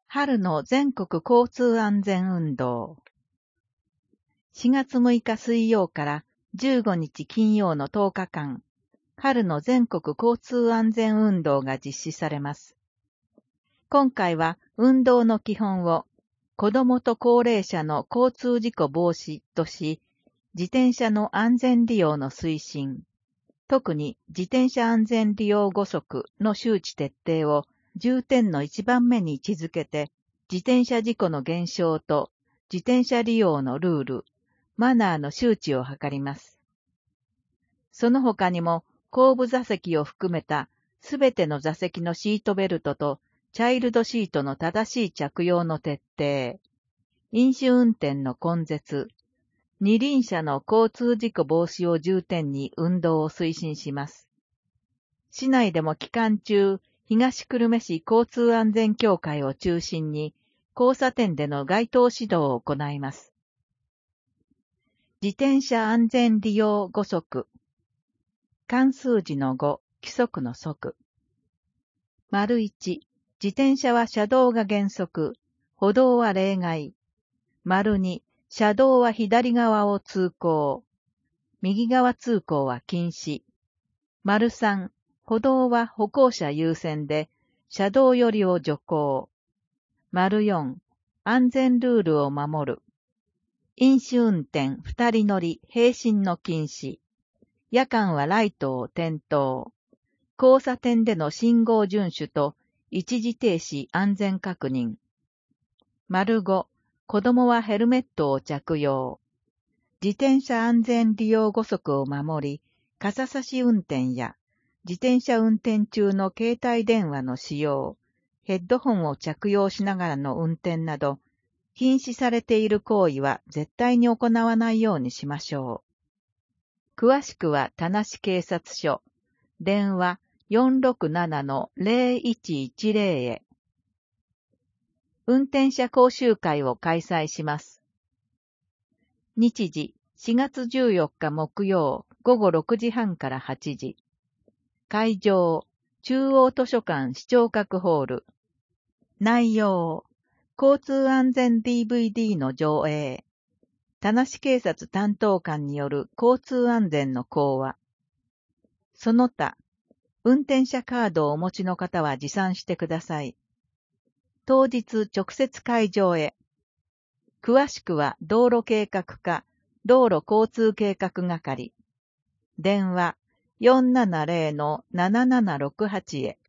春の全国交通安全運動。4月6日水曜から15日金曜の10日間、春の全国交通安全運動が実施されます。今回は運動の基本を子どもと高齢者の交通事故防止とし、自転車の安全利用の推進、特に自転車安全利用5則の周知徹底を重点の一番目に位置づけて、自転車事故の減少と自転車利用のルール、マナーの周知を図ります。その他にも、後部座席を含めたすべての座席のシートベルトとチャイルドシートの正しい着用の徹底、飲酒運転の根絶、二輪車の交通事故防止を重点に運動を推進します。市内でも期間中、東久留米市交通安全協会を中心に、交差点での街頭指導を行います。自転車安全利用5則。漢数字の5、規則の則。丸1、自転車は車道が原則、歩道は例外。丸2、車道は左側を通行。右側通行は禁止。丸3、歩道は歩行者優先で、車道寄りを徐行。丸4、安全ルールを守る。飲酒運転2人乗り並進の禁止。夜間はライトを点灯。交差点での信号遵守と一時停止安全確認。丸5、子供はヘルメットを着用。自転車安全利用5則を守り、傘差し運転や自転車運転中の携帯電話の使用、ヘッドホンを着用しながらの運転など、禁止されている行為は絶対に行わないようにしましょう。詳しくは田無警察署、電話 467-0110 へ。運転者講習会を開催します。日時4月14日木曜午後6時半から8時。会場、中央図書館視聴覚ホール。内容、交通安全 DVD の上映。田無警察担当官による交通安全の講話。その他、運転者カードをお持ちの方は持参してください。当日直接会場へ。詳しくは道路計画課、道路交通計画係。電話 470-7768 へ。